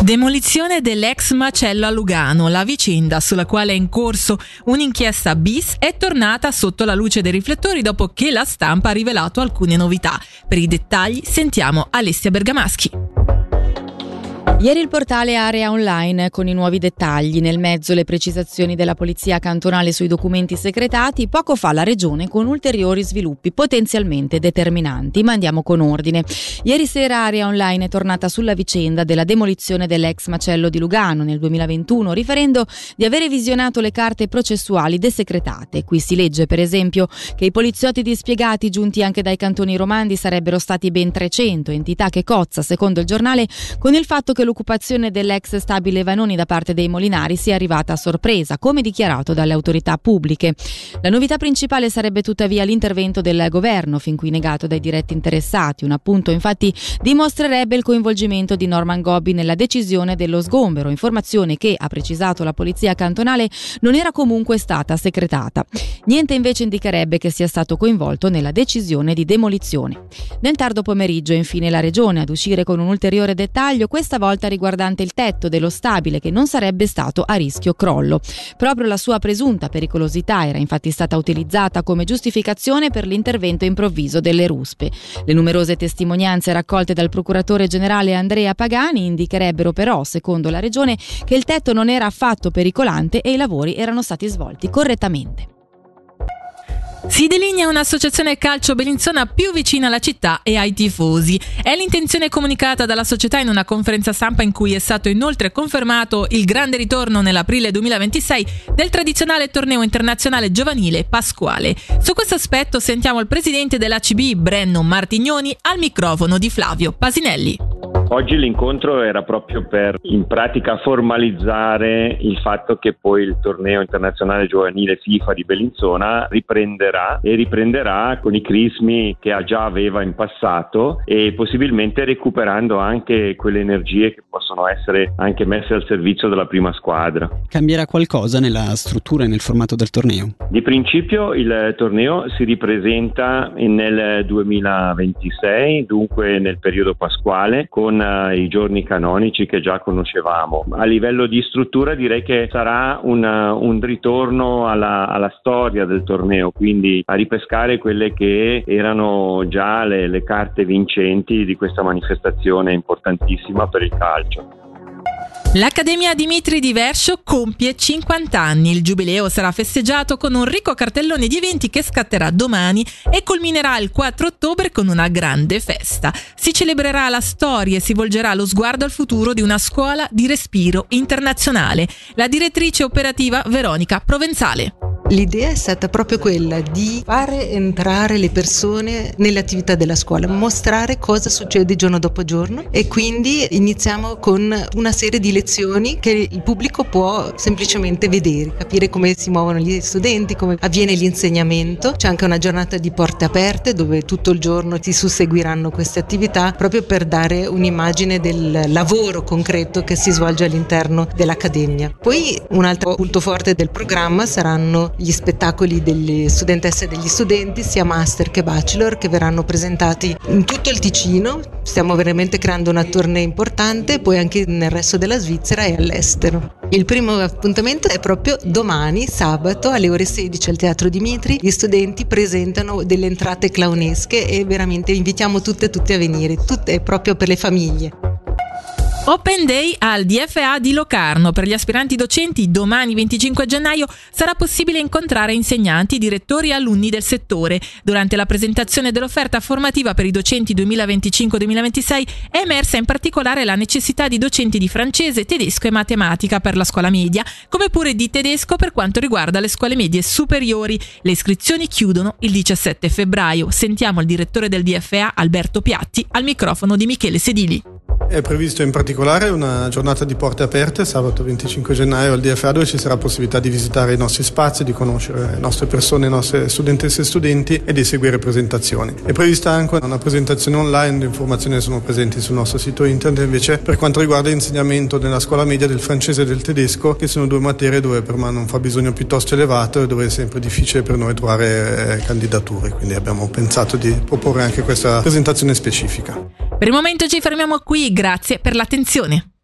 Demolizione dell'ex macello a Lugano. La vicenda, sulla quale è in corso un'inchiesta bis, è tornata sotto la luce dei riflettori dopo che la stampa ha rivelato alcune novità. Per i dettagli sentiamo Alessia Bergamaschi. Ieri il portale Area Online con i nuovi dettagli, nel mezzo le precisazioni della polizia cantonale sui documenti secretati, poco fa la regione con ulteriori sviluppi potenzialmente determinanti. Ma andiamo con ordine. Ieri sera Area Online è tornata sulla vicenda della demolizione dell'ex macello di Lugano nel 2021, riferendo di avere visionato le carte processuali desecretate. Qui si legge per esempio che i poliziotti dispiegati giunti anche dai cantoni romandi sarebbero stati ben 300, entità che cozza, secondo il giornale, con il fatto che l'occupazione dell'ex stabile Vanoni da parte dei Molinari sia arrivata a sorpresa, come dichiarato dalle autorità pubbliche. La novità principale sarebbe tuttavia l'intervento del governo, fin qui negato dai diretti interessati. Un appunto infatti dimostrerebbe il coinvolgimento di Norman Gobbi nella decisione dello sgombero, informazione che, ha precisato la polizia cantonale, non era comunque stata secretata. Niente invece indicherebbe che sia stato coinvolto nella decisione di demolizione. Nel tardo pomeriggio infine la regione ad uscire con un ulteriore dettaglio, questa volta riguardante il tetto dello stabile che non sarebbe stato a rischio crollo. Proprio la sua presunta pericolosità era infatti stata utilizzata come giustificazione per l'intervento improvviso delle ruspe. Le numerose testimonianze raccolte dal procuratore generale Andrea Pagani indicherebbero però, secondo la regione, che il tetto non era affatto pericolante e i lavori erano stati svolti correttamente. Si delinea un'associazione calcio bellinzona più vicina alla città e ai tifosi. È l'intenzione comunicata dalla società in una conferenza stampa in cui è stato inoltre confermato il grande ritorno nell'aprile 2026 del tradizionale torneo internazionale giovanile Pasquale. Su questo aspetto sentiamo il presidente dell'ACB, Brenno Martignoni, al microfono di Flavio Pasinelli. Oggi l'incontro era proprio per in pratica formalizzare il fatto che poi il torneo internazionale giovanile FIFA di Bellinzona riprenderà con i crismi che già aveva in passato e possibilmente recuperando anche quelle energie che possono essere anche messe al servizio della prima squadra. Cambierà qualcosa nella struttura e nel formato del torneo? Di principio il torneo si ripresenta nel 2026, dunque nel periodo pasquale, con i giorni canonici che già conoscevamo. A livello di struttura direi che sarà un ritorno alla storia del torneo, quindi a ripescare quelle che erano già le carte vincenti di questa manifestazione importantissima per il calcio. L'Accademia Dimitri di Verscho compie 50 anni. Il giubileo sarà festeggiato con un ricco cartellone di eventi che scatterà domani e culminerà il 4 ottobre con una grande festa. Si celebrerà la storia e si volgerà lo sguardo al futuro di una scuola di respiro internazionale. La direttrice operativa Veronica Provenzale. L'idea è stata proprio quella di fare entrare le persone nelle attività della scuola, mostrare cosa succede giorno dopo giorno e quindi iniziamo con una serie di lezioni che il pubblico può semplicemente vedere, capire come si muovono gli studenti, come avviene l'insegnamento. C'è anche una giornata di porte aperte dove tutto il giorno si susseguiranno queste attività proprio per dare un'immagine del lavoro concreto che si svolge all'interno dell'Accademia. Poi un altro punto forte del programma saranno gli spettacoli delle studentesse e degli studenti, sia master che bachelor, che verranno presentati in tutto il Ticino. Stiamo veramente creando una tournée importante, poi anche nel resto della Svizzera e all'estero. Il primo appuntamento è proprio domani, sabato, alle ore 16 al Teatro Dimitri. Gli studenti presentano delle entrate clownesche e veramente invitiamo tutte e tutti a venire, tutte proprio per le famiglie. Open Day al DFA di Locarno. Per gli aspiranti docenti domani 25 gennaio sarà possibile incontrare insegnanti, direttori e alunni del settore. Durante la presentazione dell'offerta formativa per i docenti 2025-2026 è emersa in particolare la necessità di docenti di francese, tedesco e matematica per la scuola media, come pure di tedesco per quanto riguarda le scuole medie superiori. Le iscrizioni chiudono il 17 febbraio. Sentiamo il direttore del DFA, Alberto Piatti, al microfono di Michele Sedili. È previsto in particolare una giornata di porte aperte sabato 25 gennaio al DFA, dove ci sarà possibilità di visitare i nostri spazi, di conoscere le nostre persone, le nostre studentesse e studenti e di seguire presentazioni. È prevista anche una presentazione online, le informazioni sono presenti sul nostro sito internet invece per quanto riguarda l'insegnamento nella scuola media del francese e del tedesco, che sono due materie dove per me non fa bisogno piuttosto elevato e dove è sempre difficile per noi trovare candidature, quindi abbiamo pensato di proporre anche questa presentazione specifica. Per il momento ci fermiamo qui, grazie per l'attenzione.